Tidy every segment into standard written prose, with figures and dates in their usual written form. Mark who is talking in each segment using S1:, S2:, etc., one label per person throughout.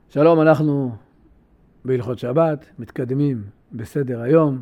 S1: שלום, אנחנו בהלכות שבת, מתקדמים בסדר היום.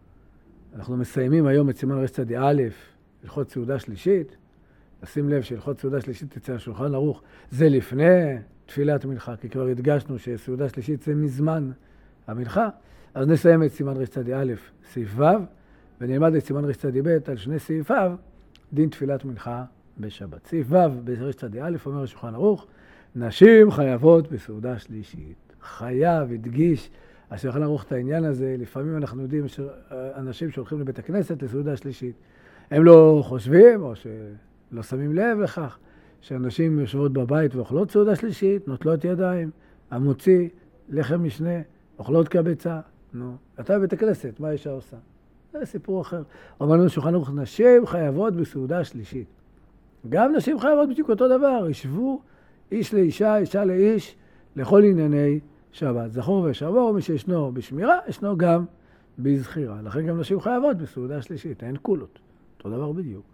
S1: אנחנו מסיימים היום את סימן רצ"ד א', הלכות סעודה שלישית. נשים לב שהלכות סעודה שלישית תצא השולחן ערוך. זה לפני תפילת מנחה, כי כבר הדגשנו שסעודה שלישית זה מזמן המנחה. אז נסיים את סימן רצ"ד א', סעיף ו', ונלמד את סימן רצ"ד ב' על שני סעיפיו, דין תפילת מנחה בשבת. סעיף ו' ברצ"ד א' אומר השולחן ערוך, נשים חייבות בסעודה שלישית. חייב, הדגיש, השולחן ערוך את העניין הזה. לפעמים אנחנו יודעים שאנשים שהולכים לבית הכנסת לסעודה שלישית, הם לא חושבים או שלא שמים לב לכך שאנשים יושבות בבית ואוכלות סעודה שלישית, נוטלות ידיים, המוציא, לחם משנה, אוכלות כביצה. נו, אתה בבית הכנסת, מה האישה עושה? זה סיפור אחר. אומר לנו שולחן ערוך, נשים חייבות בסעודה שלישית. גם נשים חייבות בדיוק אותו דבר, ישבו איש לאישה, אישה לאיש, לכל ענייני שבת. זכור ושמור, מי שישנו בשמירה, ישנו גם בזכירה. לכן גם נשים חייבות בסעודה שלישית, אין קולות. אותו דבר בדיוק.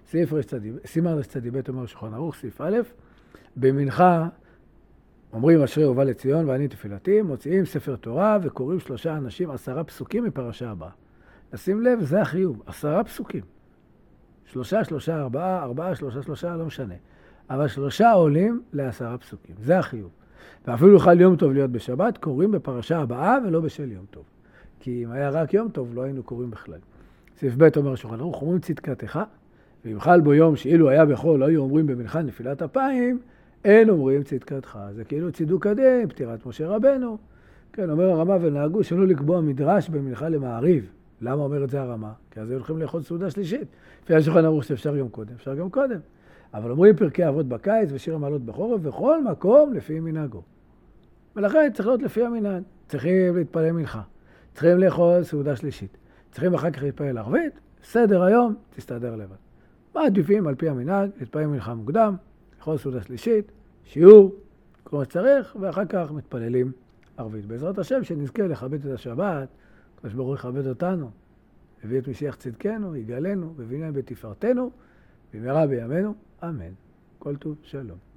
S1: סימן רצ"ד ב' אומר שולחן ערוך, סעיף א', במנחה אומרים אשרי ובא לציון ואני תפילתי, מוציאים ספר תורה וקוראים 3 אנשים 10 פסוקים מפרשה הבאה. נשים לב, זה החיוב, 10 פסוקים. 3, 4, 4, 3, לא משנה. אבל 3 עולים ל10 פסוקים, זה החיוב. ואפילו חל יום טוב להיות בשבת, קוראים בפרשה הבאה ולא בשל יום טוב. כי אם היה רק יום טוב, לא היינו קוראים בכלל. סעיף ב' אומר שולחן ערוך, אומרים צדקתך, ואם חל בו יום שאילו היה בחול, לא היו אומרים במנחה נפילת אפיים, אין אומרים צדקתך. זה כאילו צידוק הדין, פטירת משה רבנו. כן, אומר הרמה ונהגו שלא לקבוע מדרש במנחה למעריב. למה אומר את זה הרמה? כי אז הולכים לאכול סעודה שלישית. לפי השולחן ערוך שאפשר יום קודם, אפשר גם קודם. אבל אומרים פרקי אבות בקיץ ושיר המעלות בחורף, וכל מקום לפי מנהגו. ולכן צריך להיות לפי המנהג. צריכים להתפלל מנחה. צריכים לאכול סעודה שלישית. צריכים אחר כך להתפלל ערבית. סדר היום, תסתדר לבד. מעדיפים על פי המנהג, להתפלל מנחה מוקדם, לאכול סעודה שלישית, שיעור, כמו שצריך, ואחר כך מתפללים ערבית. בעזרת השם שנזכה לכבד את השבת, הקדוש ברוך הוא יכבד אותנו, הביא את משיח צדקנו, יגאלנו, בבניין בתפארתנו, במהרה בימינו, אמן. כל טוב, שלום.